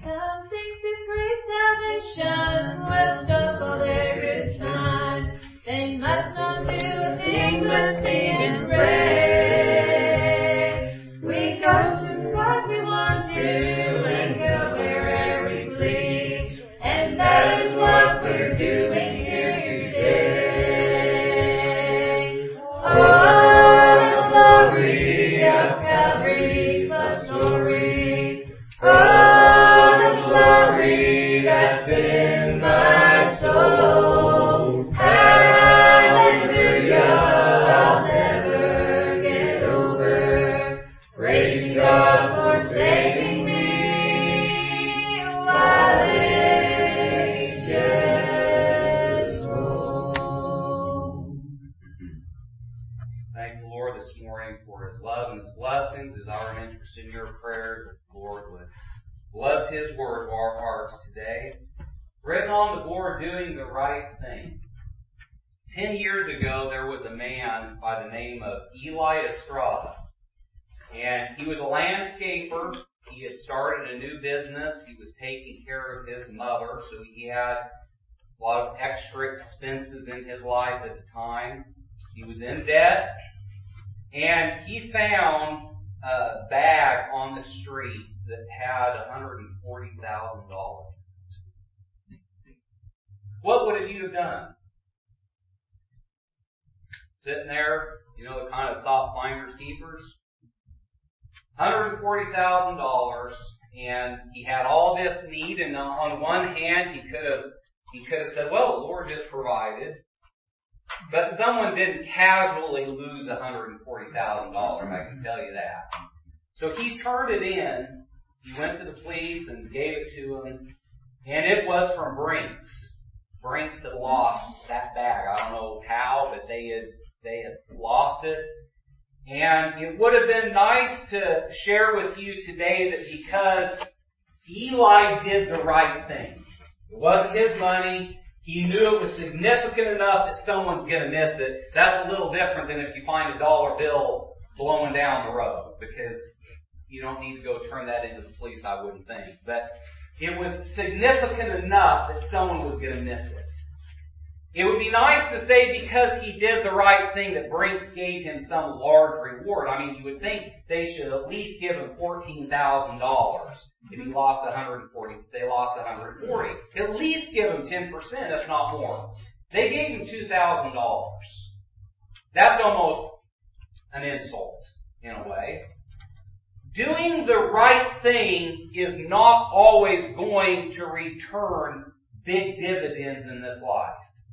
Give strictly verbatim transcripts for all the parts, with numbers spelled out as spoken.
Some think this great salvation will stop all their good times. They must not do a thing but sing and pray. We go through what we want to and go wherever we please. And that is what we're doing here today. Oh, the glory of Calvary's love story. Oh, the glory that's in my soul. Hallelujah, I'll never get over praising God for saving me while ages roll. Thank the Lord this morning for His love and His blessings. As our interest in your prayers, that the Lord would bless His word to our hearts today. Written on the board, doing the right thing. Ten years ago, there was a man by the name of Eli Estrada. And he was a landscaper. He had started a new business. He was taking care of his mother, so he had a lot of extra expenses in his life at the time. He was in debt. And he found a bag on the street that had one hundred forty thousand dollars. What would you have done? Sitting there, you know, the kind of thought finders keepers. one hundred forty thousand dollars, and he had all this need, and on one hand he could have he could have said, well, the Lord just provided. But someone didn't casually lose one hundred forty thousand dollars, I can tell you that. So he turned it in. He went to the police and gave it to them. And it was from Brinks. Brinks had lost that bag. I don't know how, but they had, they had lost it. And it would have been nice to share with you today that because Eli did the right thing. It wasn't his money. He knew it was significant enough that someone's going to miss it. That's a little different than if you find a dollar bill blowing down the road, because you don't need to go turn that into the police, I wouldn't think. But it was significant enough that someone was going to miss it. It would be nice to say because he did the right thing that Brinks gave him some large reward. I mean, you would think they should at least give him fourteen thousand dollars if he lost one hundred forty. They lost one hundred forty. At least give him ten percent, if not more. They gave him two thousand dollars. That's almost an insult, in a way. Doing the right thing is not always going to return big dividends in this life.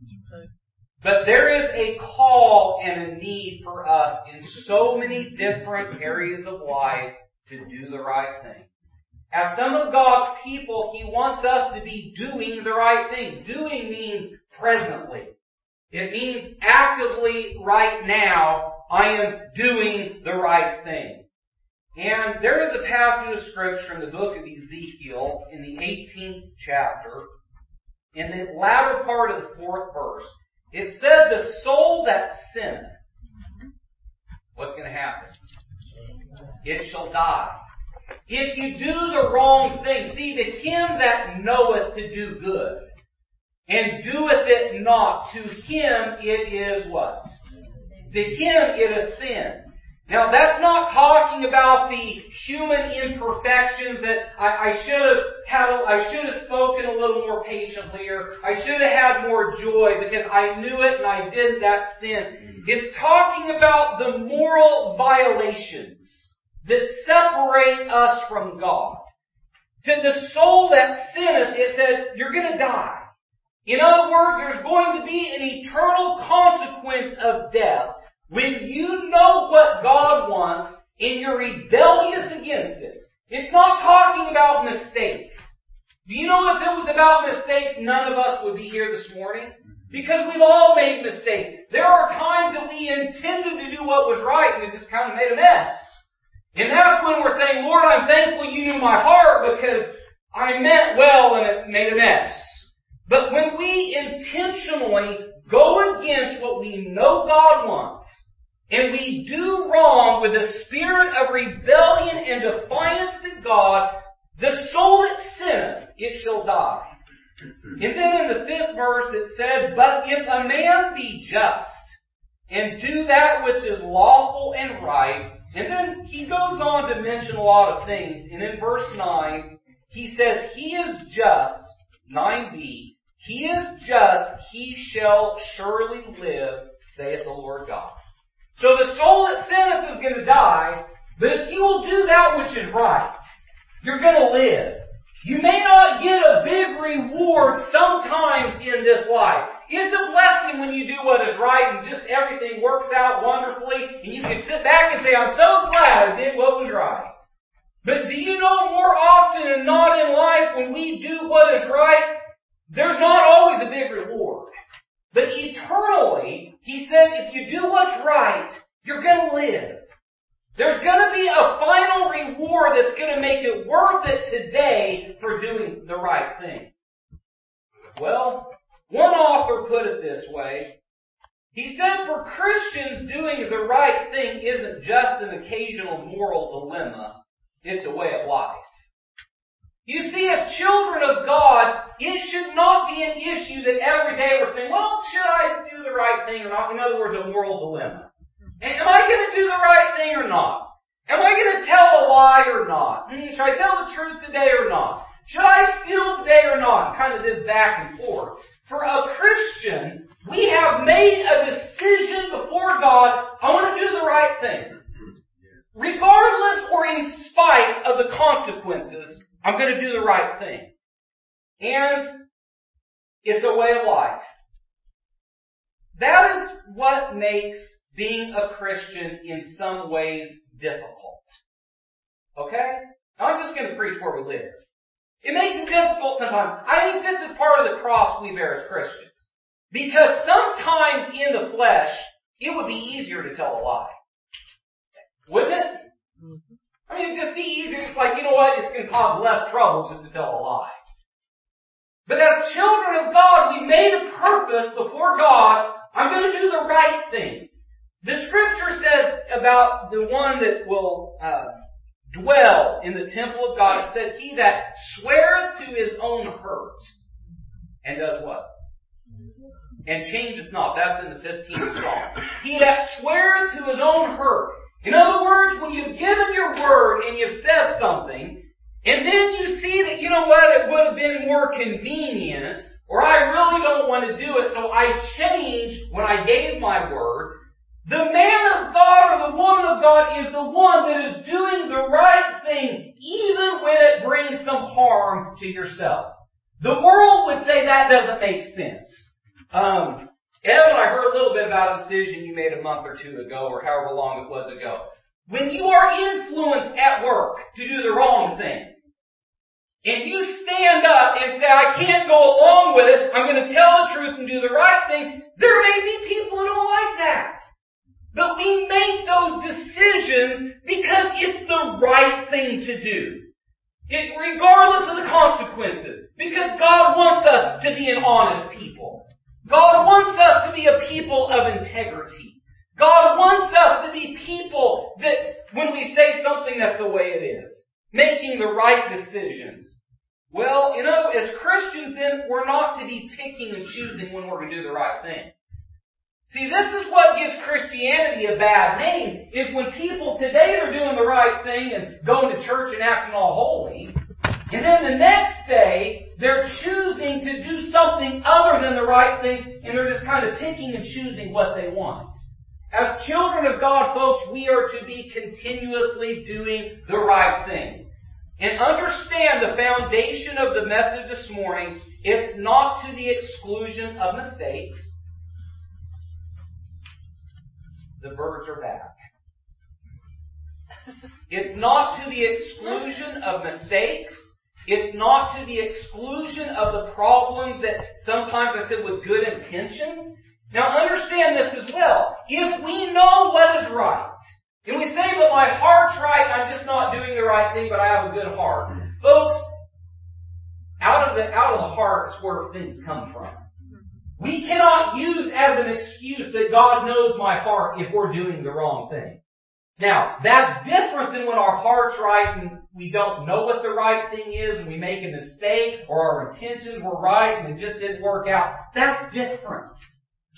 But there is a call and a need for us in so many different areas of life to do the right thing. As some of God's people, He wants us to be doing the right thing. Doing means presently. It means actively right now, I am doing the right thing. And there is a passage of Scripture in the book of Ezekiel in the eighteenth chapter, in the latter part of the fourth verse. It said, the soul that sinneth, what's going to happen? It shall die. If you do the wrong thing, see, to him that knoweth to do good, and doeth it not, to him it is what? To him it is sin. Now, that's not talking about the human imperfections that I, I should have had, a, I should have spoken a little more patiently, or I should have had more joy because I knew it and I did that sin. It's talking about the moral violations that separate us from God. To the soul that sinneth, it said, you're going to die. In other words, there's going to be an eternal consequence of death. When you know what God wants and you're rebellious against it. It's not talking about mistakes. Do you know if it was about mistakes, none of us would be here this morning? Because we've all made mistakes. There are times that we intended to do what was right and it just kind of made a mess. And that's when we're saying, Lord, I'm thankful you knew my heart because I meant well and it made a mess. But when we intentionally go against what we know God wants, and we do wrong with a spirit of rebellion and defiance to God, the soul that sinneth and do that which is lawful and right. And then he goes on to mention a lot of things. And in verse nine, he says, He is just, nine b, He is just, he shall surely live, saith the Lord God. So the soul that sinneth is going to die, but if you will do that which is right, you're going to live. You may not get a big reward sometimes in this life. It's a blessing when you do what is right and just everything works out wonderfully and you can sit back and say, I'm so glad I did what was right. But do you know more often than not in life when we do what is right, there's not always a big reward. But eternally, he said, if you do what's right, you're going to live. There's going to be a final reward that's going to make it worth it today for doing the right thing. Well, one author put it this way. He said, for Christians, doing the right thing isn't just an occasional moral dilemma. It's a way of life. You see, as children of God, it should not be an issue that every day we're saying, well, should I do the right thing or not? In other words, a moral dilemma. Am I going to do the right thing or not? Am I going to tell a lie or not? Should I tell the truth today or not? Should I steal today or not? Kind of this back and forth. For a Christian, we have made a decision before God, I want to do the right thing. Regardless or in spite of the consequences, I'm going to do the right thing. And it's a way of life. That is what makes being a Christian in some ways difficult. Okay? Now I'm just going to preach where we live. It makes it difficult sometimes. I think this is part of the cross we bear as Christians. Because sometimes in the flesh, it would be easier to tell a lie. Wouldn't it? I mean, it'd just be easier. It's like, you know what? It's going to cause less trouble just to tell a lie. But as children of God, we made a purpose before God. I'm going to do the right thing. The scripture says about the one that will uh, dwell in the temple of God, it said, he that sweareth to his own hurt and does what? And changeth not. That's in the fifteenth Psalm. He that sweareth to his own hurt. In other words, when you've given your word and you've said something, and then you see that, you know what, it would have been more convenient, or I really don't want to do it, so I changed when I gave my word. The man of God or the woman of God is the one that is doing the right thing, even when it brings some harm to yourself. The world would say that doesn't make sense. Um, Evan, I heard a little bit about a decision you made a month or two ago, or however long it was ago. When you are influenced at work to do the wrong thing, and you stand up and say, I can't go along with it, I'm going to tell the truth and do the right thing, there may be people who don't like that. But we make those decisions because it's the right thing to do. It, regardless of the consequences. Because God wants us to be an honest people. God wants us to be a people of integrity. God wants us to be people that, when we say something, that's the way it is. Making the right decisions. Well, you know, as Christians then, we're not to be picking and choosing when we're going to do the right thing. See, this is what gives Christianity a bad name, is when people today are doing the right thing and going to church and acting all holy, and then the next day, they're choosing to do something other than the right thing, and they're just kind of picking and choosing what they want. As children of God, folks, we are to be continuously doing the right thing. And understand the foundation of the message this morning, it's not to the exclusion of mistakes. The birds are back. It's not to the exclusion of mistakes. It's not to the exclusion of the problems that sometimes I said with good intentions. Now understand this as well. If we know what is right, and we say, but my heart's right, I'm just not doing the right thing, but I have a good heart. Folks, out of the, out of the heart is where things come from. We cannot use as an excuse that God knows my heart if we're doing the wrong thing. Now, that's different than when our heart's right and we don't know what the right thing is and we make a mistake or our intentions were right and it just didn't work out. That's different.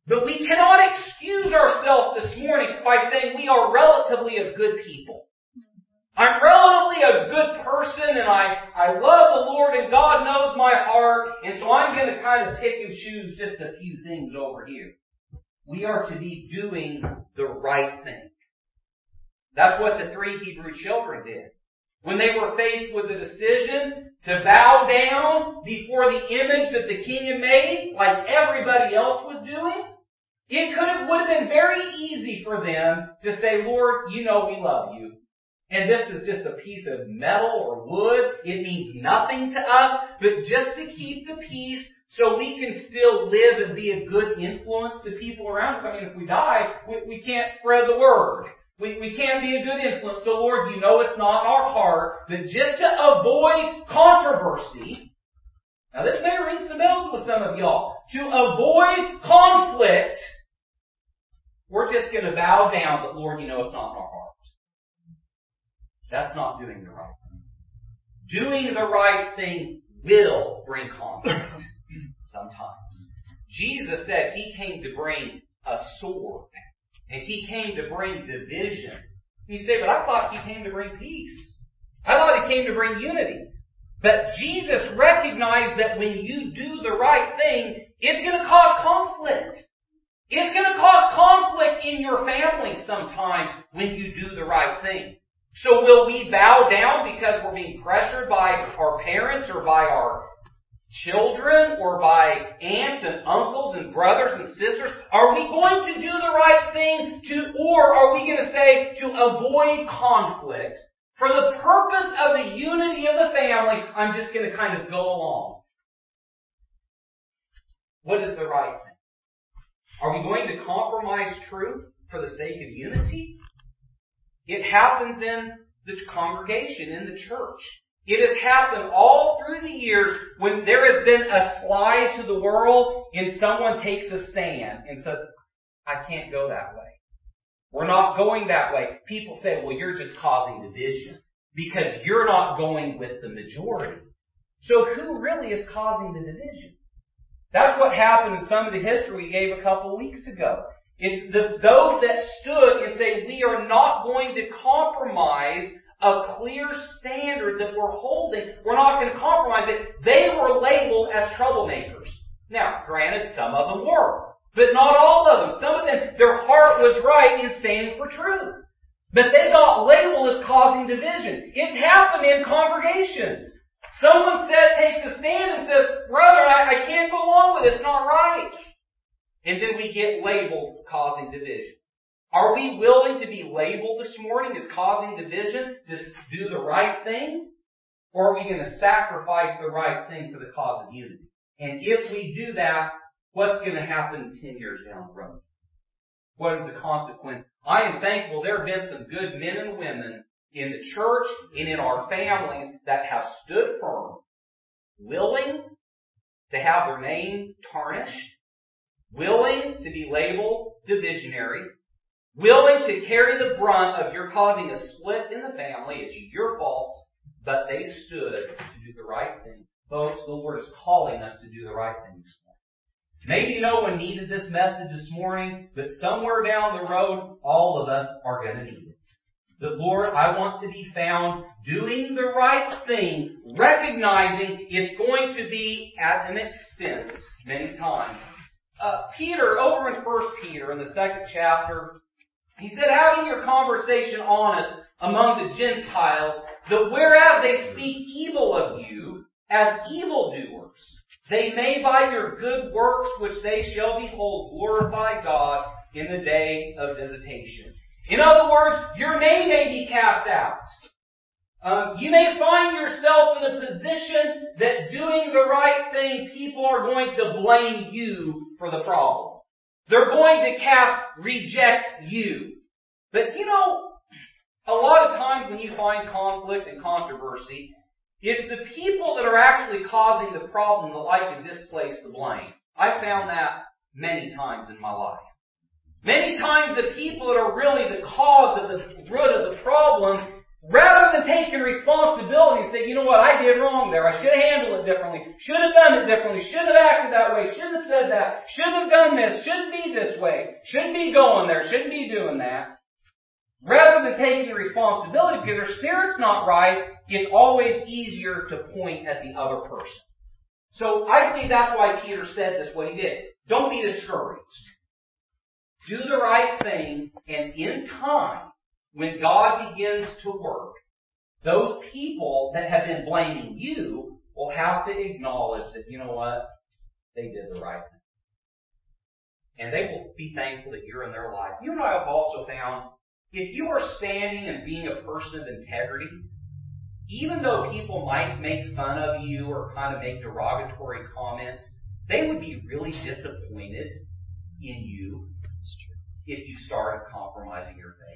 But we cannot excuse ourselves this morning by saying we are relatively a good people. I'm relatively a good person and I, I love the Lord and God knows my heart, and so I'm going to kind of pick and choose just a few things over here. We are to be doing the right thing. That's what the three Hebrew children did. When they were faced with the decision to bow down before the image that the king had made, like everybody else was doing, it could have, would have been very easy for them to say, Lord, you know we love you. And this is just a piece of metal or wood. It means nothing to us, but just to keep the peace so we can still live and be a good influence to people around us. I mean, if we die, we, we can't spread the word. We, we can't be a good influence. So Lord, you know it's not in our heart, but just to avoid controversy. Now this may ring some bells with some of y'all. To avoid conflict, we're just going to bow down, but Lord, you know it's not in our heart. That's not doing the right thing. Doing the right thing will bring conflict sometimes. Jesus said He came to bring a sword. And He came to bring division. You say, but I thought He came to bring peace. I thought He came to bring unity. But Jesus recognized that when you do the right thing, it's going to cause conflict. It's going to cause conflict in your family sometimes when you do the right thing. So will we bow down because we're being pressured by our parents or by our children or by aunts and uncles and brothers and sisters? Are we going to do the right thing to, or are we going to say to avoid conflict? For the purpose of the unity of the family, I'm just going to kind of go along. What is the right thing? Are we going to compromise truth for the sake of unity? It happens in the congregation, in the church. It has happened all through the years when there has been a slide to the world and someone takes a stand and says, I can't go that way. We're not going that way. People say, well, you're just causing division because you're not going with the majority. So who really is causing the division? That's what happened in some of the history we gave a couple weeks ago. It, the, those that stood and say, we are not going to compromise a clear standard that we're holding, we're not going to compromise it, they were labeled as troublemakers. Now, granted, some of them were, but not all of them. Some of them, their heart was right in standing for truth. But they got labeled as causing division. It's happened in congregations. Someone said, takes a stand and says, brother, I, I can't go along with it, it's not right. And then we get labeled causing division. Are we willing to be labeled this morning as causing division to do the right thing? Or are we going to sacrifice the right thing for the cause of unity? And if we do that, what's going to happen ten years down the road? What is the consequence? I am thankful there have been some good men and women in the church and in our families that have stood firm, willing to have their name tarnished, willing to be labeled divisionary, willing to carry the brunt of your causing a split in the family. It's your fault, but they stood to do the right thing. Folks, the Lord is calling us to do the right thing this morning. Maybe no one needed this message this morning, but somewhere down the road, all of us are going to need it. But Lord, I want to be found doing the right thing, recognizing it's going to be at an expense many times. Uh, Peter, over in First Peter, in the second chapter, he said, having your conversation honest among the Gentiles, that whereas they speak evil of you as evildoers, they may by your good works which they shall behold glorify God in the day of visitation. In other words, your name may be cast out. Um, you may find yourself in a position that doing the right thing, people are going to blame you for the problem. They're going to cast, reject you. But you know, a lot of times when you find conflict and controversy, it's the people that are actually causing the problem that like to displace the blame. I found that many times in my life. Many times the people that are really the cause of the root of the problem, rather than taking responsibility and say, you know what, I did wrong there. I should have handled it differently. Should have done it differently. Should have acted that way. Should have said that. Should have done this. Shouldn't be this way. Shouldn't be going there. Shouldn't be doing that. Rather than taking responsibility because their spirit's not right, it's always easier to point at the other person. So I think that's why Peter said this what he did. Don't be discouraged. Do the right thing, and in time, when God begins to work, those people that have been blaming you will have to acknowledge that, you know what, they did the right thing. And they will be thankful that you're in their life. You and I have also found, if you are standing and being a person of integrity, even though people might make fun of you or kind of make derogatory comments, they would be really disappointed in you if you started compromising your faith.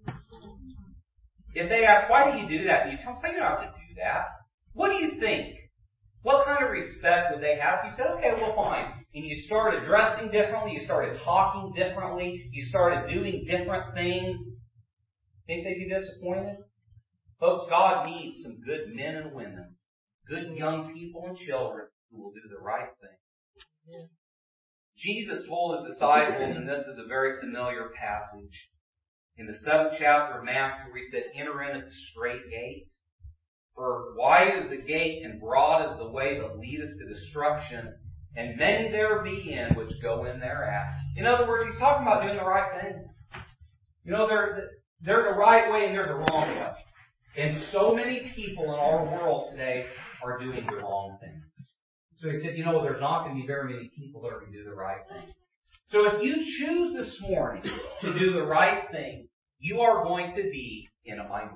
If they ask, why do you do that? And you tell them, you don't have to do that. What do you think? What kind of respect would they have? If you said, okay, well, fine. And you started dressing differently, you started talking differently, you started doing different things, think they'd be disappointed? Folks, God needs some good men and women, good young people and children who will do the right thing. Yeah. Jesus told His disciples, and this is a very familiar passage, in the seventh chapter of Matthew, where He said, enter in at the straight gate. For wide is the gate and broad is the way that leadeth to destruction, and many there be in which go in thereat. In other words, He's talking about doing the right thing. You know, there, there's a right way and there's a wrong way. And so many people in our world today are doing the wrong things. So He said, you know, there's not going to be very many people that are going to do the right thing. So if you choose this morning to do the right thing, you are going to be in a minority.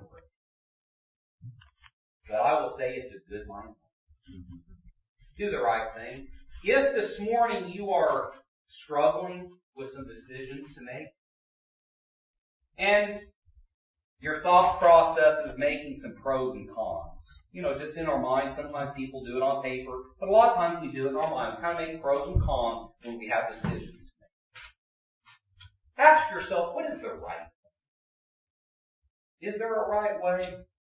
But I will say it's a good minority. Do the right thing. If this morning you are struggling with some decisions to make, and your thought process is making some pros and cons. You know, just in our mind, sometimes people do it on paper, but a lot of times we do it in our mind. We kind of make pros and cons when we have decisions to make. Ask yourself, what is the right way? Is there a right way?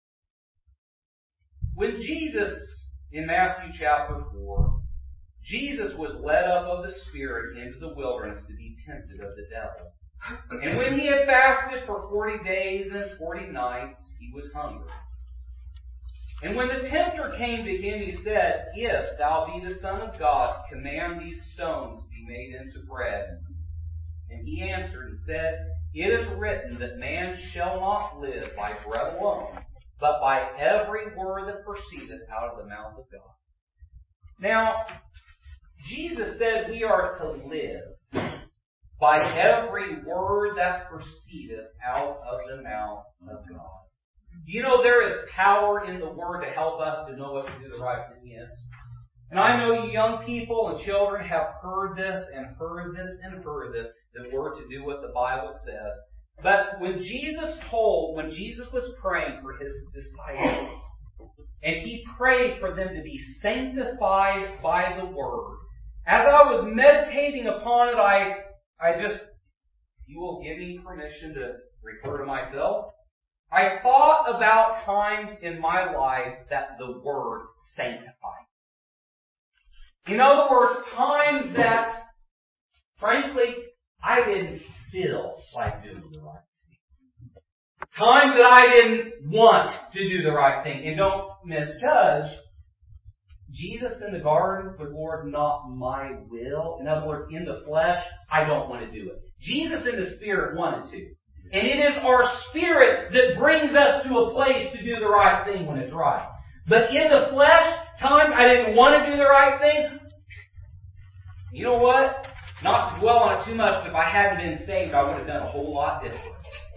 When Jesus, in Matthew chapter four, Jesus was led up of the Spirit into the wilderness to be tempted of the devil. And when He had fasted for forty days and forty nights, He was hungry. And when the tempter came to Him, He said, if thou be the Son of God, command these stones to be made into bread. And He answered and said, it is written that man shall not live by bread alone, but by every word that proceedeth out of the mouth of God. Now, Jesus said we are to live by every word that proceedeth out of the mouth of God. You know, there is power in the Word to help us to know what to do the right thing is. And I know you young people and children have heard this and heard this and heard this, that we're to do what the Bible says. But when Jesus told, when Jesus was praying for His disciples, and He prayed for them to be sanctified by the Word, as I was meditating upon it, I, I just, you will give me permission to refer to myself. I thought about times in my life that the Word sanctified. In other words, times that, frankly, I didn't feel like doing the right thing. Times that I didn't want to do the right thing. And don't misjudge, Jesus in the garden was, Lord, not my will. In other words, in the flesh, I don't want to do it. Jesus in the Spirit wanted to. And it is our spirit that brings us to a place to do the right thing when it's right. But in the flesh, times I didn't want to do the right thing. You know what? Not to dwell on it too much, but if I hadn't been saved, I would have done a whole lot different.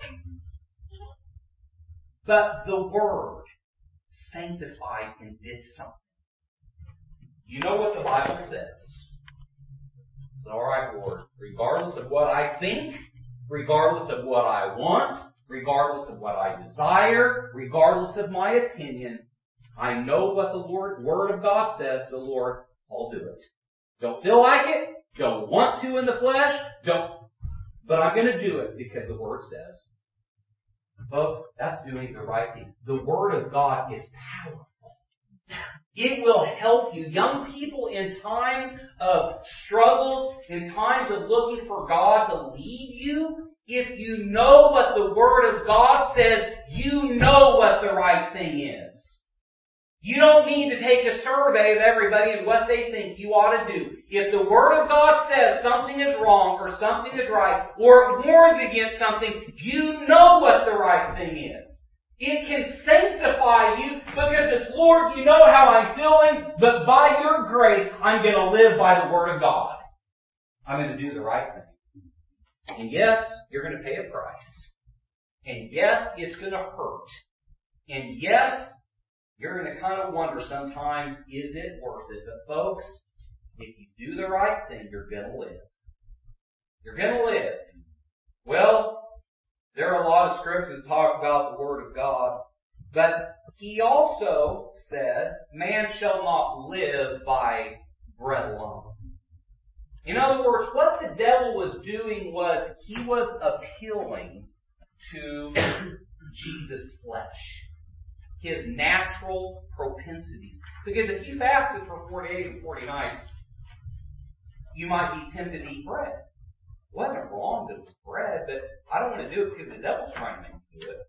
But the Word sanctified and did something. You know what the Bible says. It's all right, Lord. Regardless of what I think, regardless of what I want, regardless of what I desire, regardless of my opinion, I know what the Lord, Word of God says, so Lord, I'll do it. Don't feel like it, don't want to in the flesh, don't, but I'm going to do it because the Word says. Folks, that's doing the right thing. The Word of God is powerful. It will help you. Young people, in times of struggles, in times of looking for God to lead you, if you know what the Word of God says, you know what the right thing is. You don't need to take a survey of everybody and what they think you ought to do. If the Word of God says something is wrong or something is right, or it warns against something, you know what the right thing is. It can sanctify you because it's, Lord, you know how I'm feeling, but by your grace, I'm going to live by the Word of God. I'm going to do the right thing. And yes, you're going to pay a price. And yes, it's going to hurt. And yes, you're going to kind of wonder sometimes, is it worth it? But folks, if you do the right thing, you're going to live. You're going to live. Well, there are a lot of scriptures that talk about the Word of God, but he also said, man shall not live by bread alone. In other words, what the devil was doing was he was appealing to Jesus' flesh, his natural propensities. Because if you fasted for forty days and forty nights, you might be tempted to eat bread. It wasn't wrong to eat bread, but I don't want to do it because the devil's trying to make me do it.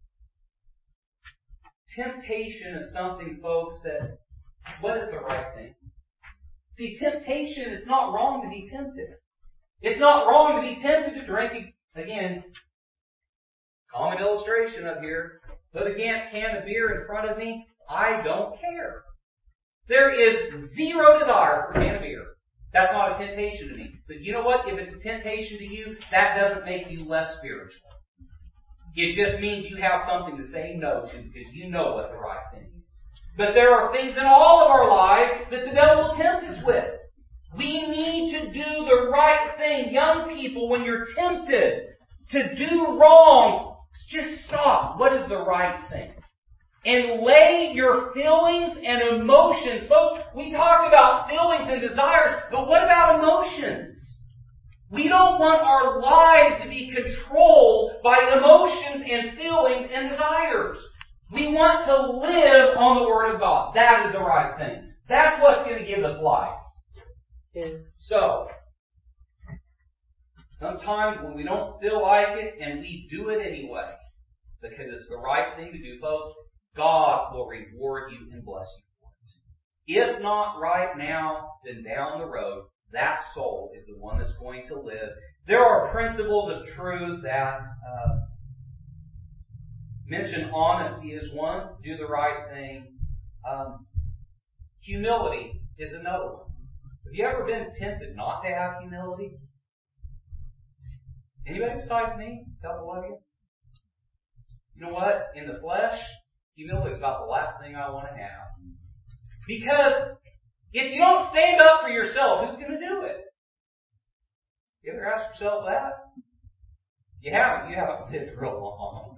Temptation is something, folks, that, what is the right thing? See, temptation, it's not wrong to be tempted. It's not wrong to be tempted to drink, again, common illustration up here. Put a can of beer in front of me, I don't care. There is zero desire for a can of beer. That's not a temptation to me. But you know what? If it's a temptation to you, that doesn't make you less spiritual. It just means you have something to say no to because you know what the right thing is. But there are things in all of our lives that the devil will tempt us with. We need to do the right thing. Young people, when you're tempted to do wrong, just stop. What is the right thing? And lay your feelings and emotions. Folks, we talked about feelings and desires, but what about emotions? We don't want our lives to be controlled by emotions and feelings and desires. We want to live on the Word of God. That is the right thing. That's what's going to give us life. Yes. So, sometimes when we don't feel like it and we do it anyway, because it's the right thing to do, folks, God will reward you and bless you for it. If not right now, then down the road, that soul is the one that's going to live. There are principles of truth that uh, mention honesty is one, do the right thing. Um, humility is another one. Have you ever been tempted not to have humility? Anybody besides me? A couple of you? You know what? In the flesh, humility is about the last thing I want to have. Because if you don't stand up for yourself, who's going to do it? You ever ask yourself that? You haven't. You haven't lived real long.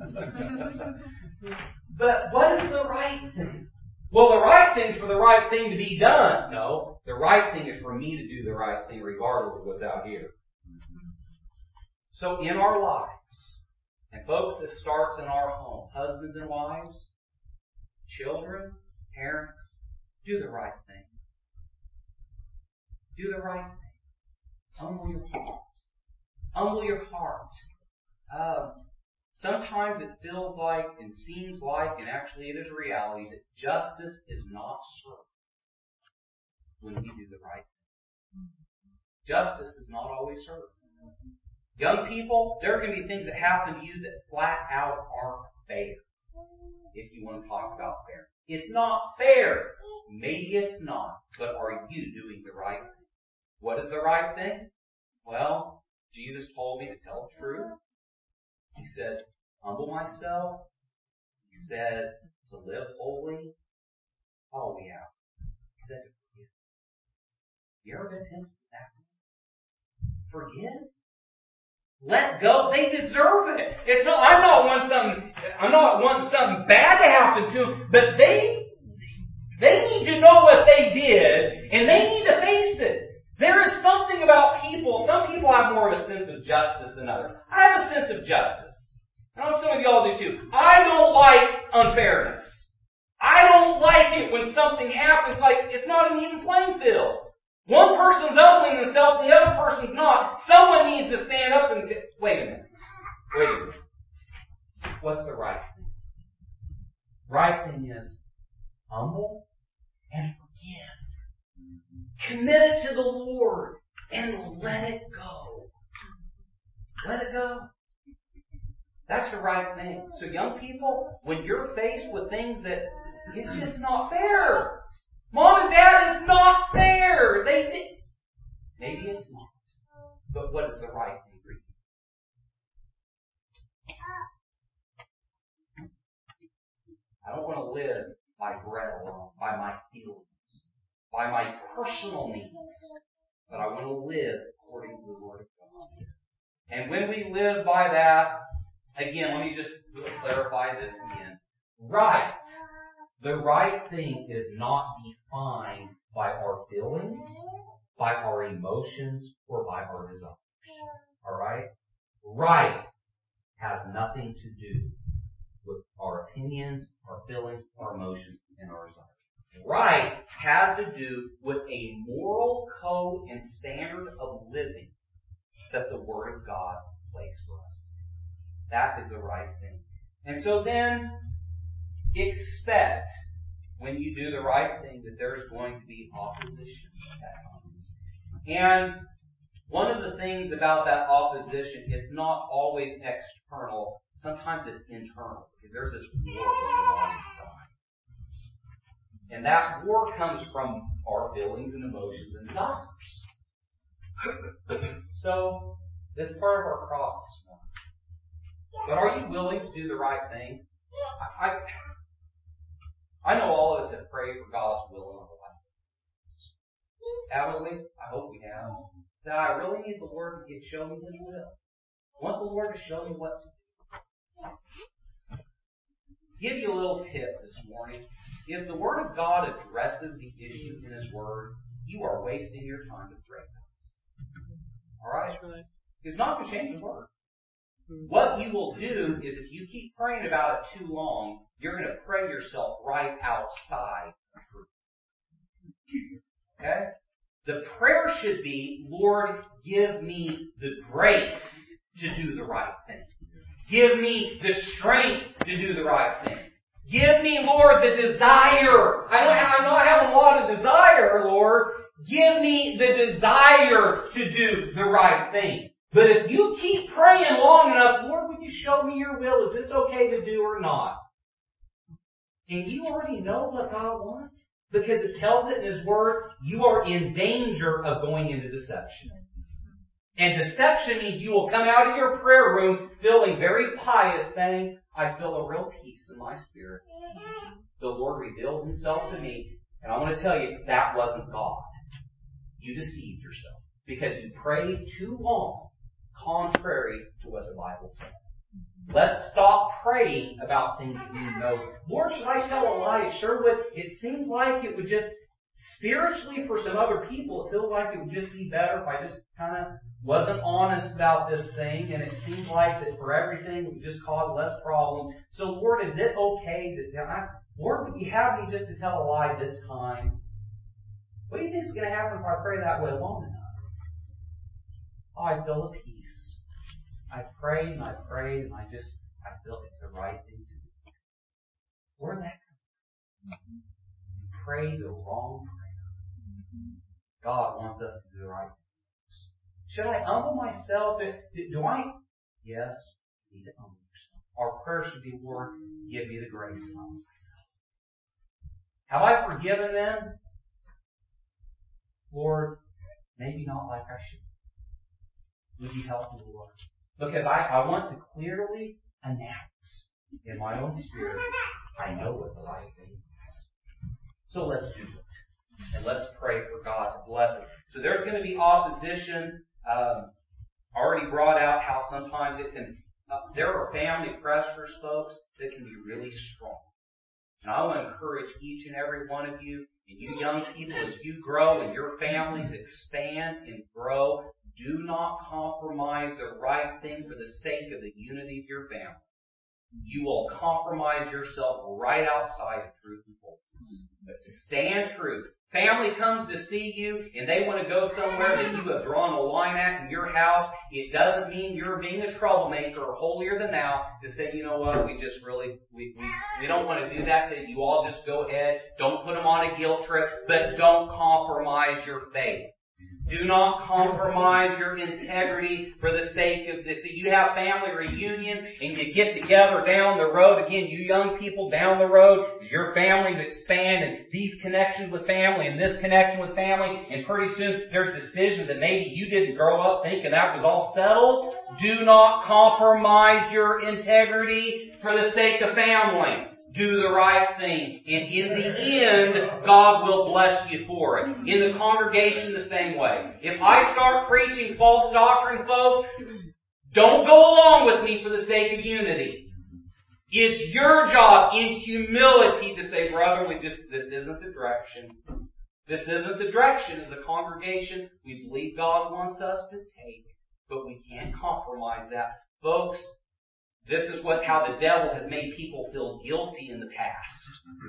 But what is the right thing? Well, the right thing is for the right thing to be done. No, the right thing is for me to do the right thing regardless of what's out here. So in our lives, and folks, this starts in our home, husbands and wives, children, parents, do the right thing. Do the right thing. Humble your heart. Humble your heart. Uh, sometimes it feels like and seems like, and actually it is reality, that justice is not served when we do the right thing. Justice is not always served. Young people, there are going to be things that happen to you that flat out aren't fair. If you want to talk about fair. It's not fair. Maybe it's not. But are you doing the right thing? What is the right thing? Well, Jesus told me to tell the truth. He said, humble myself. He said, to live holy. Oh, yeah. He said, to forgive. You ever been tempted to that? Forgive? Let go. They deserve it. It's not, I'm not wanting something, I'm not wanting something bad to happen to them, but they, they need to know what they did, and they need to face it. There is something about people, some people have more of a sense of justice than others. I have a sense of justice. I know some of y'all do too. I don't like unfairness. I don't like it when something happens like it's not an even playing field. One person's humbling themselves, the other person's not. Someone needs to stand up and t- wait a minute. Wait a minute. What's the right thing? Right thing is humble and forgive. Commit it to the Lord and let it go. Let it go. That's the right thing. So young people, when you're faced with things that it's just not fair. Mom and Dad, it's not fair. They did. Maybe it's not. But what is the right thing for you? I don't want to live by bread alone, by my feelings, by my personal needs. But I want to live according to the Word of God. And when we live by that, again, let me just clarify this again. Right. The right thing is not defined by our feelings, by our emotions, or by our desires. Alright? Right has nothing to do with our opinions, our feelings, our emotions, and our desires. Right has to do with a moral code and standard of living that the Word of God placed for us. That is the right thing. And so then, expect, when you do the right thing, that there's going to be opposition that comes. And one of the things about that opposition, it's not always external. Sometimes it's internal, because there's this war going on inside. And that war comes from our feelings and emotions and desires. So, this is part of our cross this morning. But are you willing to do the right thing? I, I, I know all of us have prayed for God's will in our life. Haven't we? I hope we have. So I really need the Lord to get, show me His will. I want the Lord to show me what to do. Give you a little tip this morning. If the Word of God addresses the issue in His Word, you are wasting your time to pray about it. Alright? It's not going to change the Word. What you will do is if you keep praying about it too long, you're going to pray yourself right outside the truth. Okay? The prayer should be, Lord, give me the grace to do the right thing. Give me the strength to do the right thing. Give me, Lord, the desire. I don't have, I know I have a lot of desire, Lord. Give me the desire to do the right thing. But if you keep praying long enough, Lord, would you show me your will? Is this okay to do or not? And you already know what God wants. Because it tells it in His Word, you are in danger of going into deception. And deception means you will come out of your prayer room feeling very pious, saying, I feel a real peace in my spirit. The Lord revealed Himself to me, and I want to tell you, that wasn't God. You deceived yourself. Because you prayed too long, contrary to what the Bible says. Let's stop praying about things we know. Lord, should I tell a lie? It sure would. It seems like it would just, spiritually for some other people, it feels like it would just be better if I just kind of wasn't honest about this thing, and it seems like that for everything it would just cause less problems. So Lord, is it okay that, I, Lord, would you have me just to tell a lie this time? What do you think is going to happen if I pray that way long enough? Oh, I feel a peace. I prayed and I prayed and I just, I feel it's the right thing to do. Where'd that come from? You prayed the wrong prayer. God wants us to do the right things. Should I humble myself? Do I? Yes, you need to humble yourself. Our prayer should be, Lord, give me the grace to humble myself. Have I forgiven them? Lord, maybe not like I should. Would you help me, Lord? Because I, I want to clearly announce in my own spirit, I know what the right thing is. So let's do it. And let's pray for God to bless us. So there's going to be opposition. Um, I already brought out how sometimes it can, uh, there are family pressures, folks, that can be really strong. And I want to encourage each and every one of you, and you young people, as you grow and your families expand and grow, do not compromise the right thing for the sake of the unity of your family. you will compromise yourself right outside of truth and holiness. But stand true. Family comes to see you and they want to go somewhere that you have drawn a line at in your house. It doesn't mean you're being a troublemaker or holier than thou to say, you know what, we just really, we, we, we don't want to do that to you. All just go ahead. Don't put them on a guilt trip, but don't compromise your faith. Do not compromise your integrity for the sake of this. If you have family reunions and you get together down the road, again, you young people down the road, as your families expand and these connections with family and this connection with family, and pretty soon there's decisions that maybe you didn't grow up thinking that was all settled. Do not compromise your integrity for the sake of family. Do the right thing. And in the end, God will bless you for it. In the congregation, the same way. If I start preaching false doctrine, folks, don't go along with me for the sake of unity. It's your job in humility to say, brother, we just, this isn't the direction. This isn't the direction as a congregation we believe God wants us to take. But we can't compromise that. Folks, this is what how the devil has made people feel guilty in the past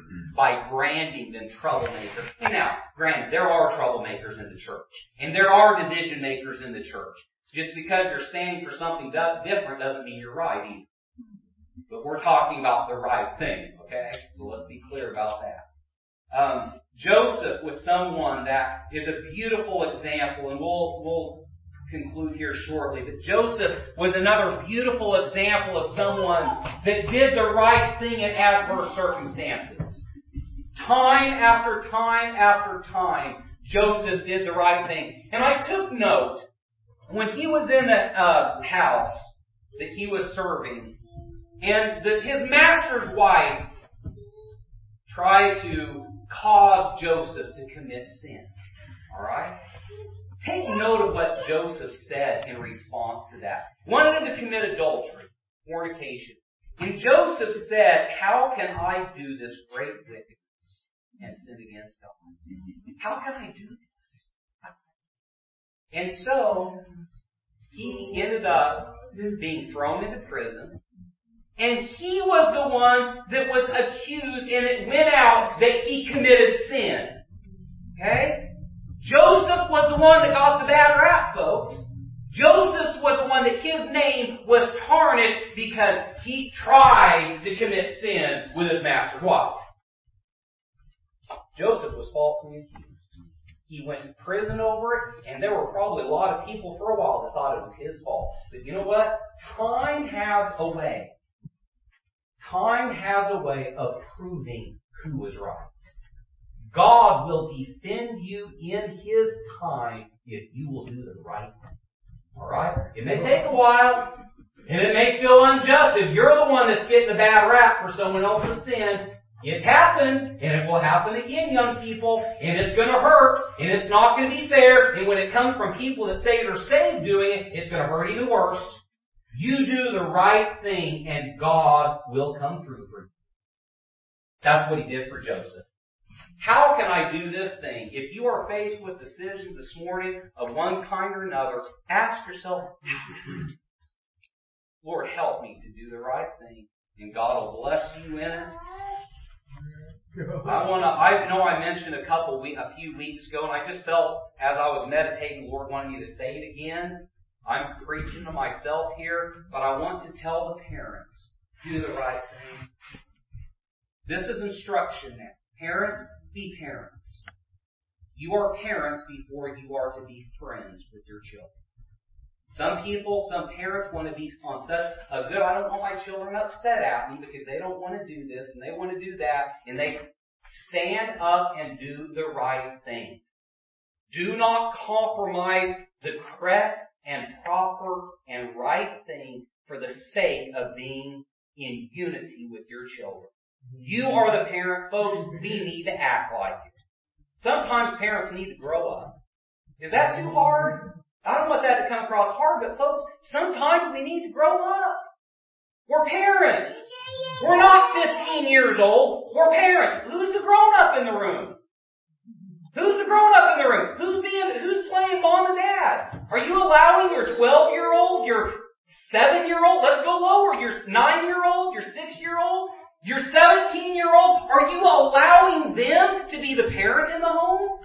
by branding them troublemakers. And now, granted, there are troublemakers in the church. And there are division makers in the church. Just because you're standing for something different doesn't mean you're right either. But we're talking about the right thing, okay? So let's be clear about that. Um, Joseph was someone that is a beautiful example, and we'll, we'll conclude here shortly. But Joseph was another beautiful example of someone that did the right thing in adverse circumstances. Time after time after time, Joseph did the right thing. And I took note, when he was in the uh, house that he was serving, and the, his master's wife tried to cause Joseph to commit sin. Alright? Take note of what Joseph said in response to that. Wanted him to commit adultery, fornication. And Joseph said, how can I do this great wickedness and sin against God? How can I do this? And so, he ended up being thrown into prison. And he was the one that was accused, and it went out that he committed sin. Okay? Joseph was the one that got the bad rap, folks. Joseph was the one that his name was tarnished because he tried to commit sin with his master's wife. Joseph was falsely accused. He went to prison over it, and there were probably a lot of people for a while that thought it was his fault. But you know what? Time has a way. Time has a way of proving who was right. God will defend you in His time if you will do the right thing. Alright? It may take a while, and it may feel unjust if you're the one that's getting the bad rap for someone else's sin. It's happened, and it will happen again, young people, and it's going to hurt, and it's not going to be fair, and when it comes from people that say they're saved doing it, it's going to hurt even worse. You do the right thing, and God will come through for you. That's what He did for Joseph. How can I do this thing? If you are faced with decisions this morning of one kind or another, ask yourself, Lord, help me to do the right thing, and God will bless you in it. I want to, I know I mentioned a couple week, a few weeks ago, and I just felt as I was meditating, the Lord wanted me to say it again. I'm preaching to myself here, but I want to tell the parents, do the right thing. This is instruction now. Parents, be parents. You are parents before you are to be friends with your children. Some people, some parents want to be on such a good, I don't want my children upset at me because they don't want to do this and they want to do that, and they stand up and do the right thing. Do not compromise the correct and proper and right thing for the sake of being in unity with your children. You are the parent, folks. We need to act like it. Sometimes parents need to grow up. Is that too hard? I don't want that to come across hard, but folks, sometimes we need to grow up. We're parents. We're not fifteen years old. We're parents. Who's the grown-up in the room? Who's the grown-up in the room? Who's being, who's playing mom and dad? Are you allowing your twelve-year-old, your seven-year-old, let's go lower, your nine-year-old, your six-year-old, your seventeen-year-old, are you allowing them to be the parent in the home?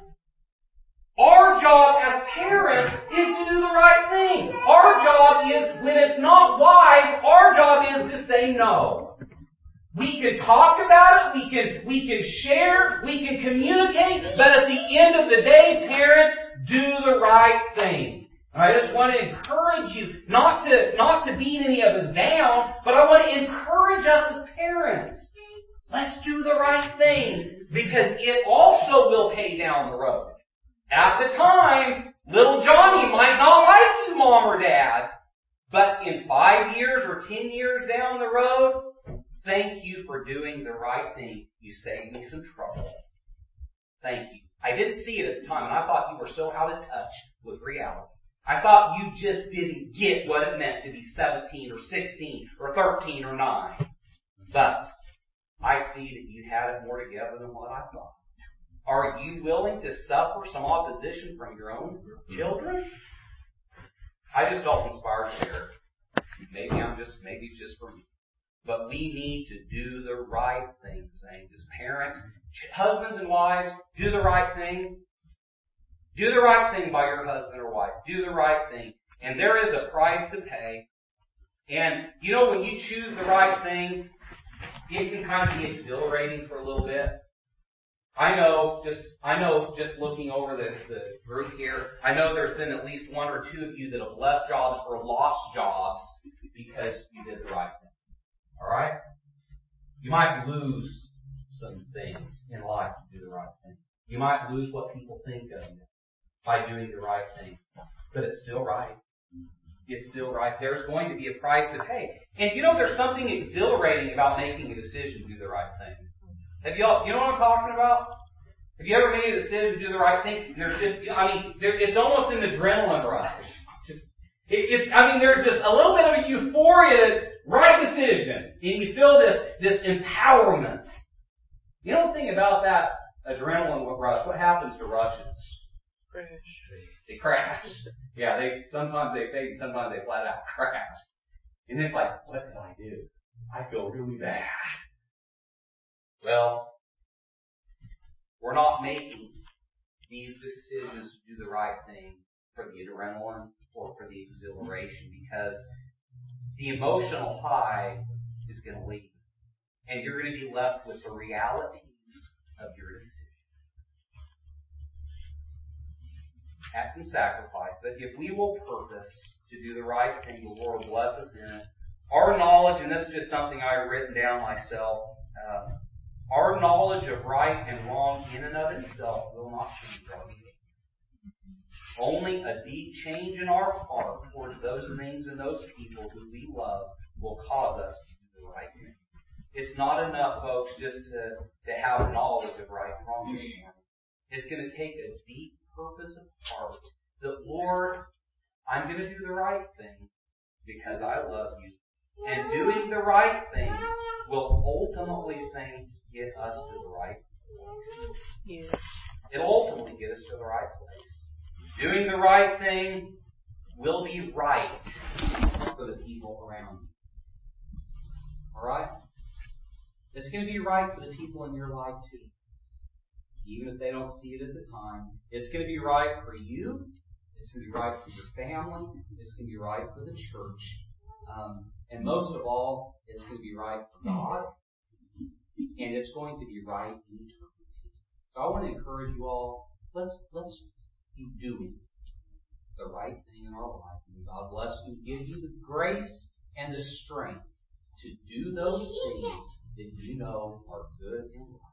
Our job as parents is to do the right thing. Our job is, when it's not wise, our job is to say no. We can talk about it, we can, we can share, we can communicate, but at the end of the day, parents, do the right thing. I just want to encourage you not to, not to beat any of us down, but I want to encourage us as parents. Let's do the right thing, because it also will pay down the road. At the time, little Johnny might not like you, Mom or Dad, but in five years or ten years down the road, thank you for doing the right thing. You saved me some trouble. Thank you. I didn't see it at the time, and I thought you were so out of touch with reality. I thought you just didn't get what it meant to be seventeen or sixteen or thirteen or nine. But I see that you had it more together than what I thought. Are you willing to suffer some opposition from your own children? I just felt inspired to share. Maybe I'm just, maybe it's just for me. But we need to do the right thing, saints, as parents. Husbands and wives, do the right thing. Do the right thing by your husband or wife. Do the right thing. And there is a price to pay. And, you know, when you choose the right thing, it can kind of be exhilarating for a little bit. I know, just I know, just looking over the, the group here, I know there's been at least one or two of you that have left jobs or lost jobs because you did the right thing. All right? You might lose some things in life to do the right thing. You might lose what people think of you by doing the right thing. But it's still right. It's still right. There's going to be a price to pay. And you know, there's something exhilarating about making a decision to do the right thing. Have y'all, you know what I'm talking about? Have you ever made a decision to do the right thing? There's just, I mean, there, it's almost an adrenaline rush. Just, it, it's, I mean, there's just a little bit of a euphoria, right decision, and you feel this, this empowerment. You know the thing about that adrenaline rush? What happens to rushes? Crash. They crash. Yeah, they sometimes they fade, sometimes they flat out crash. And it's like, what did I do? I feel really bad. Well, we're not making these decisions to do the right thing for the adrenaline or for the exhilaration, because the emotional high is going to leave. And you're going to be left with the realities of your decision. At some sacrifice, but if we will purpose to do the right thing, the Lord will bless us in it. Our knowledge, and this is just something I've written down myself, uh, our knowledge of right and wrong in and of itself will not change our behavior. Only a deep change in our heart towards those things and those people who we love will cause us to do the right thing. It's not enough, folks, just to, to have knowledge of right and wrong. It's going to take a deep purpose of heart that, Lord, I'm going to do the right thing because I love you. And doing the right thing will ultimately, saints, get us to the right place. Yeah. It'll ultimately get us to the right place. Doing the right thing will be right for the people around you. Alright? It's going to be right for the people in your life too. Even if they don't see it at the time. It's going to be right for you. It's going to be right for your family. It's going to be right for the church. Um, and most of all, it's going to be right for God. And it's going to be right in eternity. So I want to encourage you all, let's, let's be doing the right thing in our life. And God bless you, give you the grace and the strength to do those things that you know are good and right.